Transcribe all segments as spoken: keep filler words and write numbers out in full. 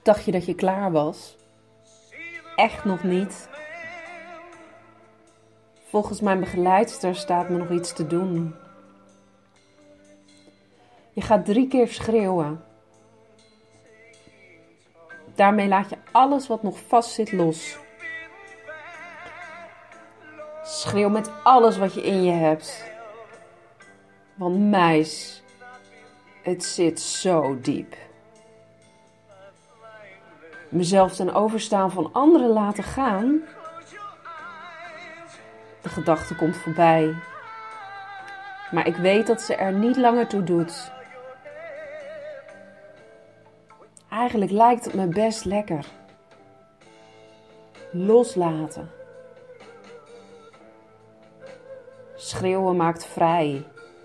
Dacht je dat je klaar was? Echt nog niet. Volgens mijn begeleidster staat me nog iets te doen. Je gaat drie keer schreeuwen. Daarmee laat je alles wat nog vast zit los. Schreeuw met alles wat je in je hebt. Want meis, het zit zo diep. Mezelf ten overstaan van anderen laten gaan. De gedachte komt voorbij. Maar ik weet dat ze er niet langer toe doet. Eigenlijk lijkt het me best lekker. Loslaten. Schreeuwen maakt vrij.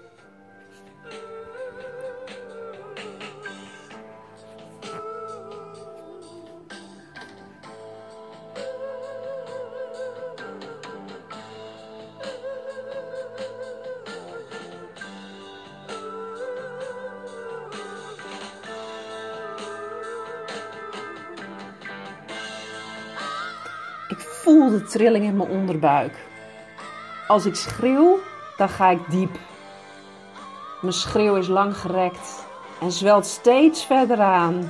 Ik voel de trilling in mijn onderbuik. Als ik schreeuw, dan ga ik diep. Mijn schreeuw is lang gerekt en zwelt steeds verder aan.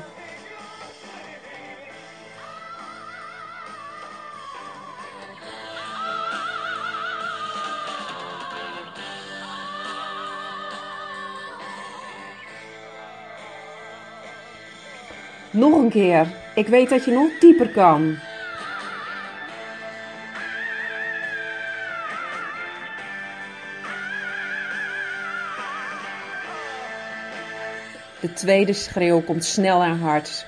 Nog een keer. Ik weet dat je nog dieper kan. De tweede schreeuw komt snel en hard.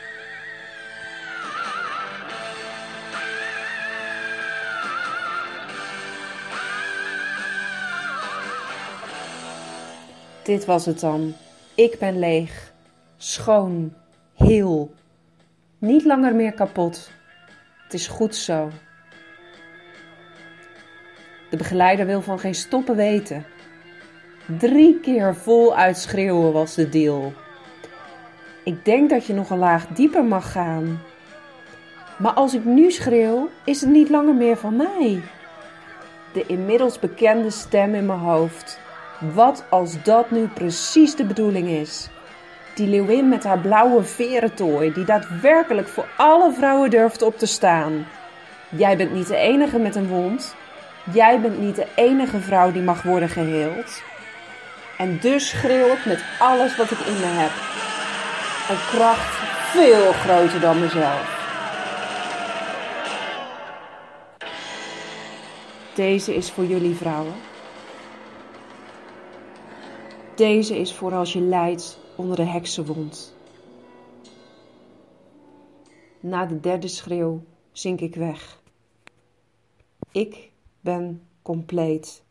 Dit was het dan. Ik ben leeg. Schoon. Heel. Niet langer meer kapot. Het is goed zo. De begeleider wil van geen stoppen weten. Drie keer voluit schreeuwen was de deal. Ik denk dat je nog een laag dieper mag gaan. Maar als ik nu schreeuw, is het niet langer meer van mij. De inmiddels bekende stem in mijn hoofd. Wat als dat nu precies de bedoeling is? Die leeuwin met haar blauwe verentooi, die daadwerkelijk voor alle vrouwen durft op te staan. Jij bent niet de enige met een wond. Jij bent niet de enige vrouw die mag worden geheeld. En dus schreeuw ik met alles wat ik in me heb. Een kracht veel groter dan mezelf. Deze is voor jullie vrouwen. Deze is voor als je lijdt onder de heksenwond. Na de derde schreeuw zink ik weg. Ik ben compleet.